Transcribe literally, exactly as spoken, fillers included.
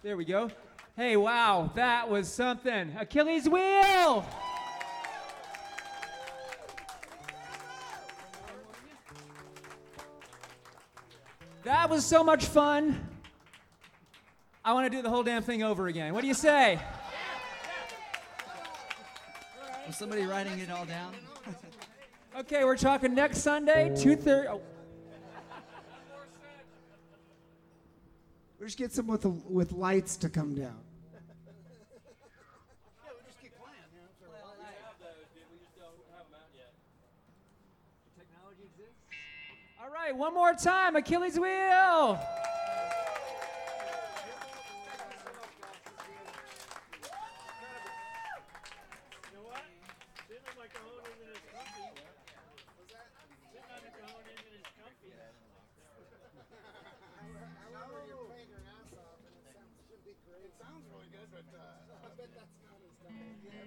There we go. Hey, wow, that was something. Achilles wheel! That was so much fun. I want to do the whole damn thing over again. What do you say? Was somebody writing it all down? Okay, we're talking next Sunday, two thirty. Oh. We just get someone with, with lights to come down. All right, one more time, Achilles wheel. It sounds really good, but uh, I bet that's not as nice.